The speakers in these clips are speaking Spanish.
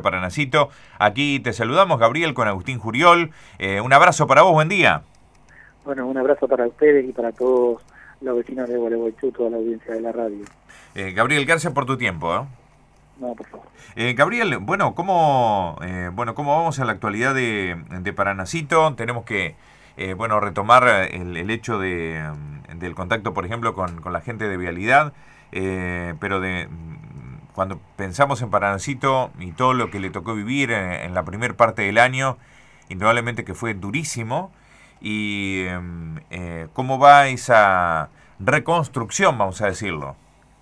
Paranacito. Aquí te saludamos, Gabriel, con Agustín Juriol. Un abrazo para vos, buen día. Bueno, un abrazo para ustedes y para todos los vecinos de Gualeguaychú, toda la audiencia de la radio. Gabriel, gracias por tu tiempo. No, por favor. Gabriel, ¿cómo vamos a la actualidad de Paranacito? Tenemos que retomar el hecho del contacto, por ejemplo, con la gente de Vialidad, pero cuando pensamos en Paranacito y todo lo que le tocó vivir en la primer parte del año, indudablemente que fue durísimo, y cómo va esa reconstrucción, vamos a decirlo.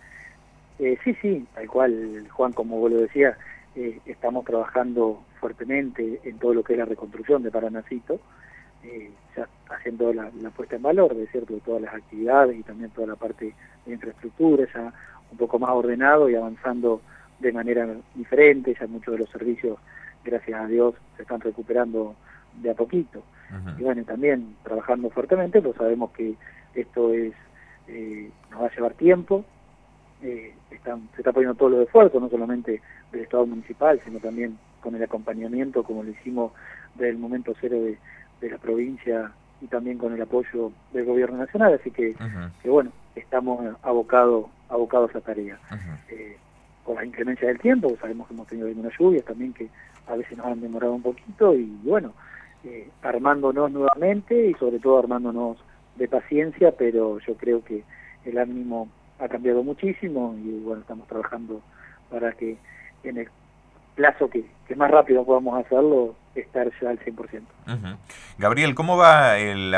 Sí, tal cual, Juan, como vos lo decías, estamos trabajando fuertemente en todo lo que es la reconstrucción de Paranacito, ya haciendo la puesta en valor, de cierto, de todas las actividades y también toda la parte de infraestructura, ya un poco más ordenado y avanzando de manera diferente, ya muchos de los servicios, gracias a Dios, se están recuperando de a poquito. Uh-huh. Y bueno, también trabajando fuertemente, pues sabemos que esto nos va a llevar tiempo. Se está poniendo todos los esfuerzos, no solamente del Estado municipal, sino también con el acompañamiento, como lo hicimos desde el momento cero de la provincia y también con el apoyo del gobierno nacional, así que, Uh-huh. que bueno, estamos abocados a esa tarea. Uh-huh. Con la inclemencia del tiempo, sabemos que hemos tenido algunas lluvias también que a veces nos han demorado un poquito y bueno, armándonos nuevamente y sobre todo armándonos de paciencia, pero yo creo que el ánimo ha cambiado muchísimo y bueno, estamos trabajando para que en el plazo que más rápido podamos hacerlo, estar ya al 100%. Uh-huh. Gabriel, ¿cómo va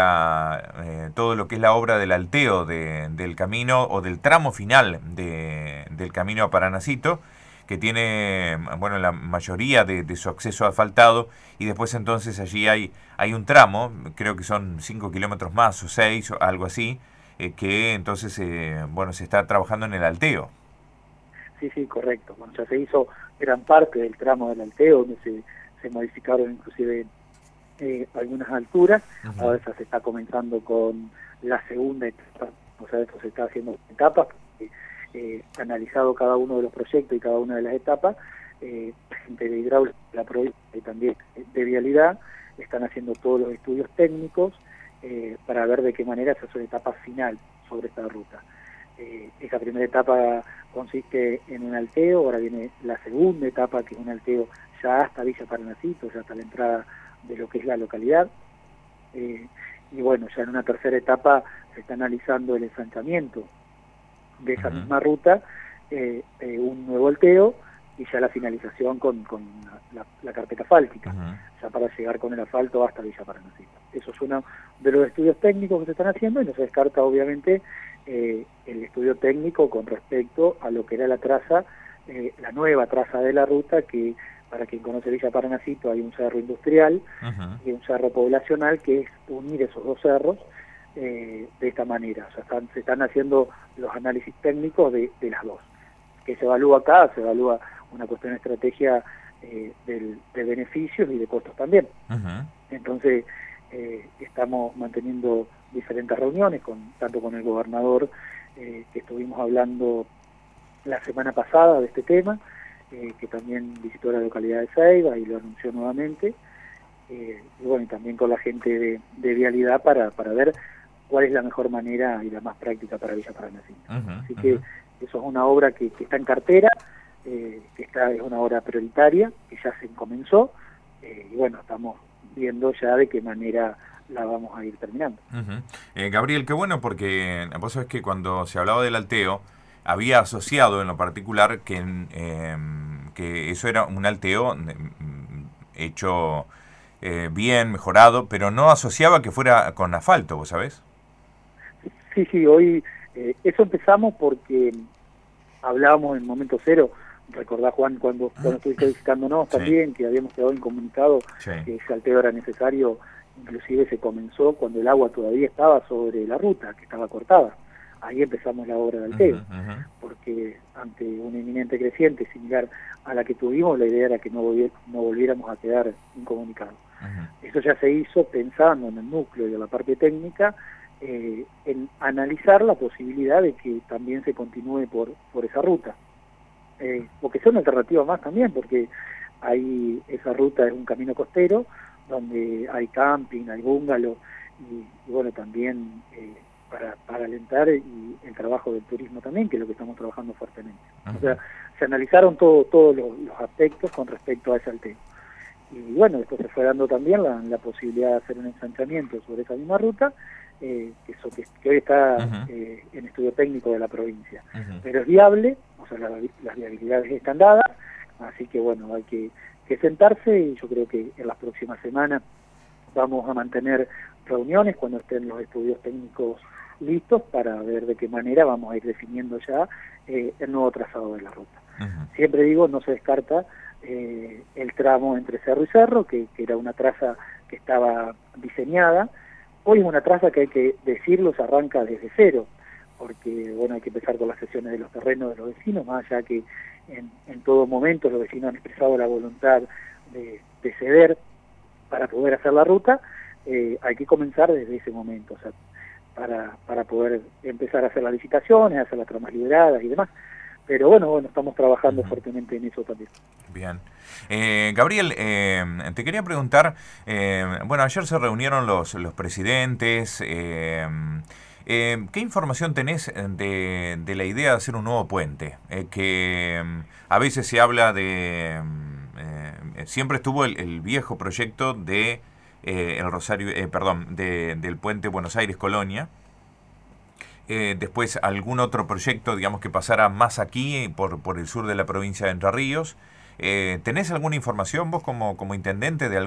todo lo que es la obra del alteo del camino o del tramo final del camino a Paranacito, que tiene la mayoría de su acceso asfaltado, y después entonces allí hay un tramo, creo que son 5 kilómetros más o 6 o algo así, que entonces se está trabajando en el alteo? Sí, correcto. Bueno, ya se hizo gran parte del tramo del alteo, donde se modificaron inclusive algunas alturas. Uh-huh. Ahora ya se está comenzando con la segunda etapa, o sea, esto se está haciendo en etapas, analizado cada uno de los proyectos y cada una de las etapas, gente de hidráulica de la provincia y también de vialidad están haciendo todos los estudios técnicos para ver de qué manera se hace una etapa final sobre esta ruta. Esa primera etapa consiste en un alteo, ahora viene la segunda etapa, que es un alteo ya hasta Villa Paranacito, ya hasta la entrada de lo que es la localidad, y bueno, ya en una tercera etapa se está analizando el ensanchamiento de esa misma ruta, un nuevo alteo y ya la finalización con la carpeta asfáltica, ya para llegar con el asfalto hasta Villa Paranacito. Eso es uno de los estudios técnicos que se están haciendo y no se descarta obviamente el estudio técnico con respecto a lo que era la traza, la nueva traza de la ruta, que para quien conoce Villa Paranacito hay un cerro industrial y un cerro poblacional, que es unir esos dos cerros de esta manera. O sea, se están haciendo los análisis técnicos de las dos. Que se evalúa acá, se evalúa una cuestión de estrategia de beneficios y de costos también. Uh-huh. Entonces, estamos manteniendo diferentes reuniones, tanto con el gobernador, que estuvimos hablando la semana pasada de este tema, que también visitó la localidad de Ceiba y lo anunció nuevamente, y bueno, y también con la gente de vialidad para ver cuál es la mejor manera y la más práctica para Villa Paranacito. Uh-huh. Así que eso es una obra que está en cartera, es una obra prioritaria, que ya se comenzó, y bueno, estamos viendo ya de qué manera la vamos a ir terminando. Uh-huh. Gabriel, qué bueno, porque vos sabés que cuando se hablaba del alteo, había asociado en lo particular que eso era un alteo hecho bien, mejorado, pero no asociaba que fuera con asfalto, ¿vos sabés? Sí, hoy eso empezamos porque hablábamos en momento cero. Recordá, Juan, cuando estuviste visitándonos también, sí, que habíamos quedado incomunicado, sí, que ese alteo era necesario. Inclusive se comenzó cuando el agua todavía estaba sobre la ruta, que estaba cortada. Ahí empezamos la obra de alteo, porque ante una inminente creciente similar a la que tuvimos, la idea era que no volviéramos a quedar incomunicados. Eso ya se hizo pensando en el núcleo y en la parte técnica, en analizar la posibilidad de que también se continúe por esa ruta. Porque son alternativas más también, porque hay esa ruta es un camino costero, donde hay camping, hay bungalow, y bueno, también para alentar y el trabajo del turismo también, que es lo que estamos trabajando fuertemente. O sea, se analizaron todos los aspectos con respecto a ese alteo. Y bueno, después se fue dando también la posibilidad de hacer un ensanchamiento sobre esa misma ruta, que hoy está en estudio técnico de la provincia. Pero es viable, o sea, las viabilidades están dadas, así que bueno, hay que sentarse, y yo creo que en las próximas semanas vamos a mantener reuniones cuando estén los estudios técnicos listos para ver de qué manera vamos a ir definiendo ya el nuevo trazado de la ruta. Siempre digo, no se descarta el tramo entre cerro y cerro, que era una traza que estaba diseñada. Hoy es una traza que, hay que decirlo, se arranca desde cero, porque bueno, hay que empezar con las sesiones de los terrenos de los vecinos, más allá que en todo momento los vecinos han expresado la voluntad de ceder para poder hacer la ruta. Hay que comenzar desde ese momento, o sea, para poder empezar a hacer las licitaciones, hacer las tramas liberadas y demás. Pero bueno, estamos trabajando fuertemente en eso también. Bien. Gabriel, te quería preguntar, bueno, ayer se reunieron los presidentes. ¿Qué información tenés de la idea de hacer un nuevo puente? Que a veces se habla de... siempre estuvo el viejo proyecto de el Rosario, del puente Buenos Aires-Colonia. Después algún otro proyecto, digamos, que pasara más aquí, por el sur de la provincia de Entre Ríos. ¿Tenés alguna información vos como intendente de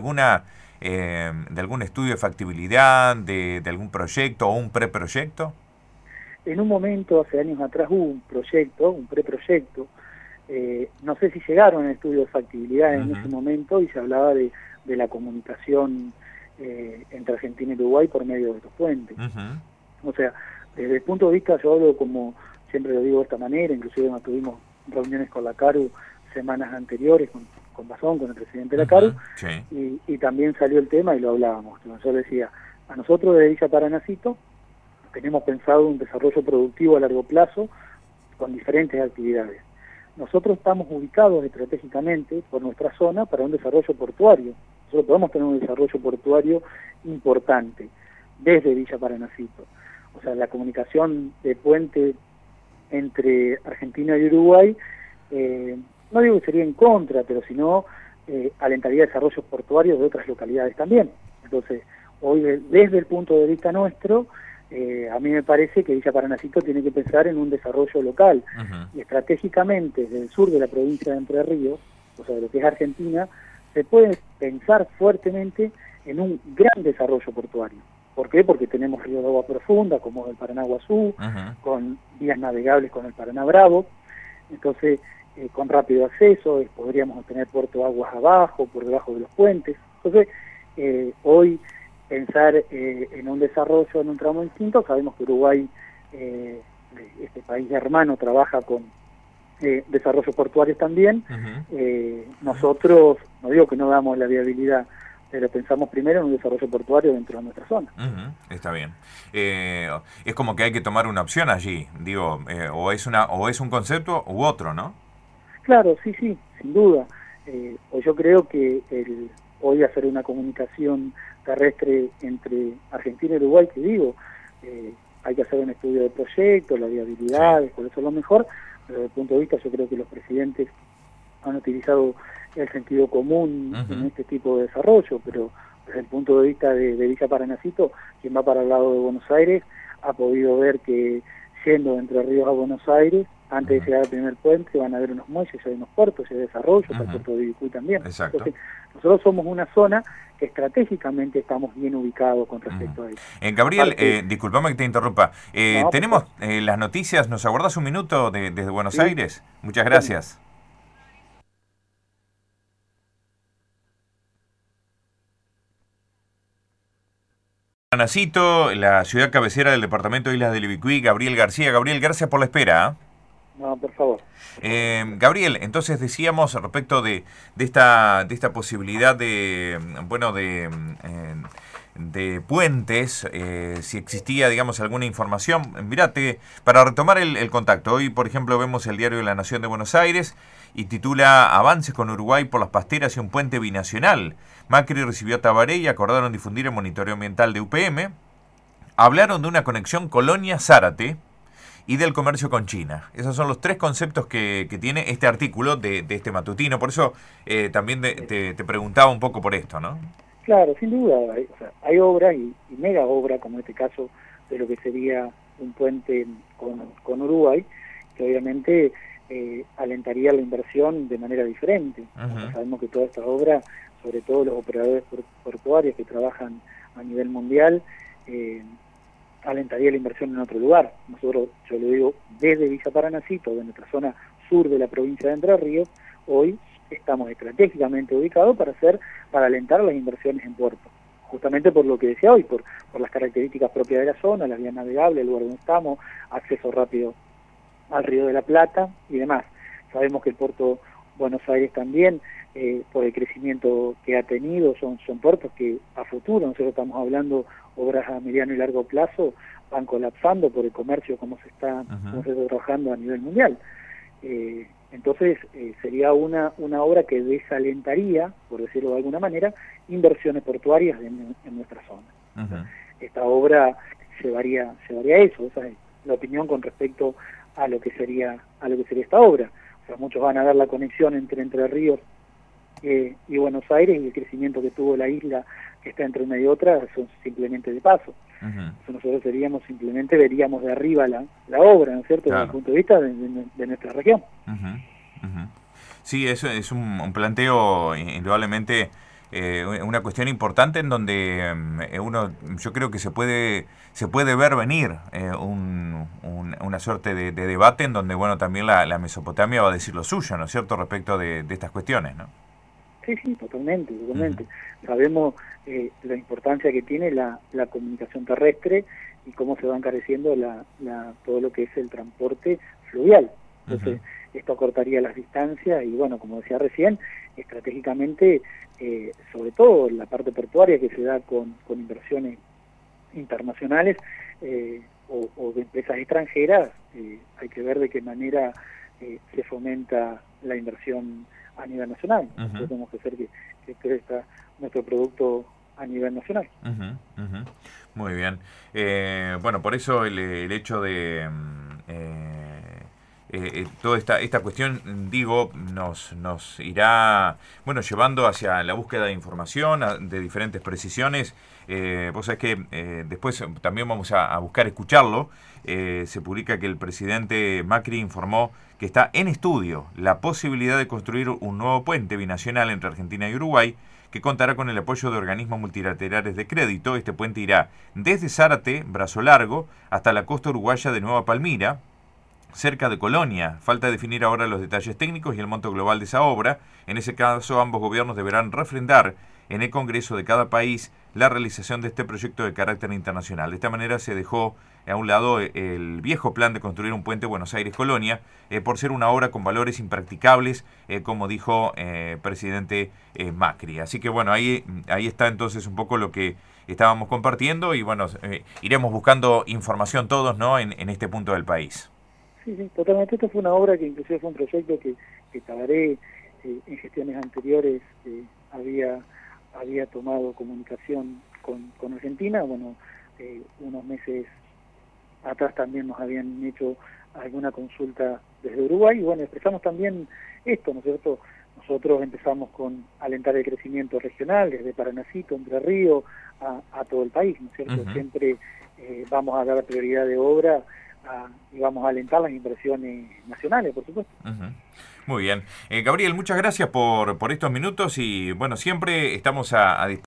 algún estudio de factibilidad, de algún proyecto o un preproyecto? En un momento, hace años atrás, hubo un proyecto, un preproyecto. No sé si llegaron al estudio de factibilidad en ese momento, y se hablaba de la comunicación entre Argentina y Uruguay por medio de estos puentes. O sea, desde el punto de vista, yo hablo como siempre lo digo de esta manera, inclusive nos tuvimos reuniones con la CARU semanas anteriores, con Bazón, con el presidente de la CARU, y también salió el tema y lo hablábamos. Yo decía, a nosotros desde Villa Paranacito tenemos pensado un desarrollo productivo a largo plazo con diferentes actividades. Nosotros estamos ubicados estratégicamente por nuestra zona para un desarrollo portuario. Nosotros podemos tener un desarrollo portuario importante desde Villa Paranacito. O sea, la comunicación de puente entre Argentina y Uruguay, no digo que sería en contra, pero sino alentaría desarrollos portuarios de otras localidades también. Entonces, hoy desde el punto de vista nuestro, a mí me parece que Villa Paranacito tiene que pensar en un desarrollo local. Y estratégicamente, desde el sur de la provincia de Entre Ríos, o sea, de lo que es Argentina, se puede pensar fuertemente en un gran desarrollo portuario. ¿Por qué? Porque tenemos ríos de agua profunda, como el Paraná Guazú, con vías navegables con el Paraná Bravo. Entonces, con rápido acceso, podríamos tener puerto de aguas abajo, por debajo de los puentes. Entonces, hoy pensar en un desarrollo en un tramo distinto, sabemos que Uruguay, este país hermano, trabaja con desarrollos portuarios también. Nosotros, no digo que no damos la viabilidad, pero pensamos primero en un desarrollo portuario dentro de nuestra zona. Está bien. Es como que hay que tomar una opción allí, digo, o es un concepto u otro, ¿no? Claro, sí, sin duda. Yo creo que hoy hacer una comunicación terrestre entre Argentina y Uruguay, que digo, hay que hacer un estudio de proyecto, las viabilidades, por eso es lo mejor, pero desde el punto de vista yo creo que los presidentes han utilizado el sentido común en este tipo de desarrollo, pero desde el punto de vista de Villa Paranacito, quien va para el lado de Buenos Aires ha podido ver que yendo de Entre Ríos a Buenos Aires, antes de llegar al primer puente, van a haber unos muelles, hay unos puertos, hay desarrollo, para el puerto de Ibicuy también. Exacto. Entonces, nosotros somos una zona que estratégicamente estamos bien ubicados con respecto a eso. Gabriel, disculpame que te interrumpa. No, tenemos las noticias, ¿nos aguardas un minuto desde Buenos Aires? Muchas gracias. Paranacito, la ciudad cabecera del departamento de Islas del Ibicuí, Gabriel García. Gabriel, gracias por la espera. No, por favor. Gabriel, entonces decíamos respecto de esta posibilidad de, bueno, de puentes, si existía, digamos, alguna información. Mirate, para retomar el contacto, hoy, por ejemplo, vemos el diario de La Nación de Buenos Aires y titula Avances con Uruguay por las pasteras y un puente binacional. Macri recibió a Tabaré y acordaron difundir el monitoreo ambiental de UPM. Hablaron de una conexión Colonia-Zárate y del comercio con China. Esos son los tres conceptos que tiene este artículo de este matutino. Por eso también te preguntaba un poco por esto, ¿no? Claro, sin duda. Hay obra y mega obra, como en este caso de lo que sería un puente con Uruguay, que obviamente alentaría la inversión de manera diferente. Sabemos que toda esta obra, sobre todo los operadores portuarios que trabajan a nivel mundial, alentaría la inversión en otro lugar. Nosotros, yo lo digo, desde Villa Paranacito, de nuestra zona sur de la provincia de Entre Ríos, hoy estamos estratégicamente ubicados para alentar las inversiones en puerto. Justamente por lo que decía hoy, por las características propias de la zona, la vía navegable, el lugar donde estamos, acceso rápido al Río de la Plata y demás. Sabemos que el puerto Buenos Aires también, por el crecimiento que ha tenido, son puertos que a futuro, nosotros estamos hablando obras a mediano y largo plazo, van colapsando por el comercio como se está trabajando a nivel mundial. Entonces sería una obra que desalentaría, por decirlo de alguna manera, inversiones portuarias en nuestra zona. Esta obra llevaría eso, esa es la opinión con respecto a lo que sería esta obra. O sea, muchos van a ver la conexión entre Ríos y Buenos Aires, y el crecimiento que tuvo la isla que está entre una y otra son simplemente de paso. Entonces nosotros veríamos de arriba la obra, ¿no es cierto?, desde el punto de vista de nuestra región. Sí, eso es un planteo indudablemente, una cuestión importante en donde yo creo que se puede ver venir una suerte de debate en donde, bueno, también la Mesopotamia va a decir lo suyo, ¿no es cierto?, respecto de estas cuestiones, ¿no? Sí, totalmente. Sabemos la importancia que tiene la comunicación terrestre y cómo se va encareciendo todo lo que es el transporte fluvial. Entonces, esto acortaría las distancias y, bueno, como decía recién, estratégicamente, sobre todo la parte portuaria que se da con inversiones internacionales o de empresas extranjeras, hay que ver de qué manera se fomenta la inversión a nivel nacional. Nosotros tenemos que hacer que crezca nuestro producto a nivel nacional. Muy bien. Bueno, por eso el hecho de toda esta cuestión, digo, nos irá, bueno, llevando hacia la búsqueda de información, de diferentes precisiones. Vos sabés que después también vamos a buscar escucharlo. Se publica que el presidente Macri informó que está en estudio la posibilidad de construir un nuevo puente binacional entre Argentina y Uruguay, que contará con el apoyo de organismos multilaterales de crédito. Este puente irá desde Zárate, Brazo Largo, hasta la costa uruguaya de Nueva Palmira, cerca de Colonia. Falta definir ahora los detalles técnicos y el monto global de esa obra. En ese caso, ambos gobiernos deberán refrendar en el Congreso de cada país la realización de este proyecto de carácter internacional. De esta manera se dejó a un lado el viejo plan de construir un puente Buenos Aires-Colonia, por ser una obra con valores impracticables, como dijo presidente Macri. Así que bueno, ahí está entonces un poco lo que estábamos compartiendo y bueno, iremos buscando información todos, ¿no?, en este punto del país. Sí, totalmente. Esta fue una obra que inclusive fue un proyecto que Tabaré en gestiones anteriores había tomado comunicación con Argentina. Bueno, unos meses atrás también nos habían hecho alguna consulta desde Uruguay y bueno, expresamos también esto, ¿no es cierto? Nosotros empezamos con alentar el crecimiento regional desde Paranacito, Entre Ríos, a todo el país, ¿no es cierto? Siempre vamos a dar prioridad de obra y vamos a alentar las inversiones nacionales, por supuesto. Muy bien. Gabriel, muchas gracias por estos minutos y bueno, siempre estamos a disposición.